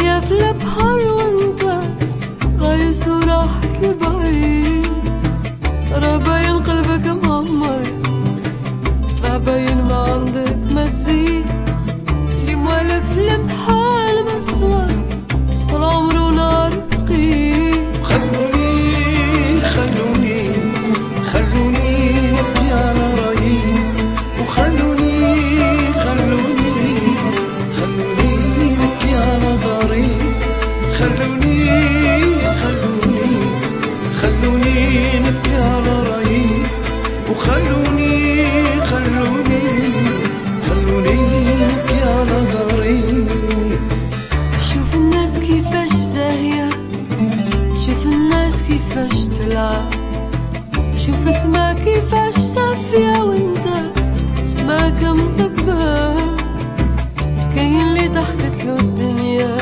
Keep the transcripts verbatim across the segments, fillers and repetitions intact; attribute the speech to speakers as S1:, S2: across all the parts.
S1: دنيا في البحر وانت غايس وراحت لبعيد. راه باين قلبك معمر، راه باين ما عندك ما تزيد. اللي موالف المحال مصغر طول عمرو نار تقيل.
S2: خلوني خلوني خلوني نبكي على رايي، وخلوني خلوني خلوني نبكي على زاري. خلوني خلوني خلوني نبكي على رايي، وخلوني خلوني خلوني نبكي على زاري.
S1: شوف الناس كيفاش زاهية، شوف الناس كيفاش تلعب، شوف اسمها كيفاش صافية وانت اسمك مطبق. كاين اللي ضحكت له الدنيا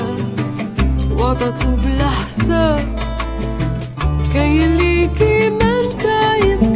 S1: وعطت له بلا حساب، كاين اللي كيما انت يبقى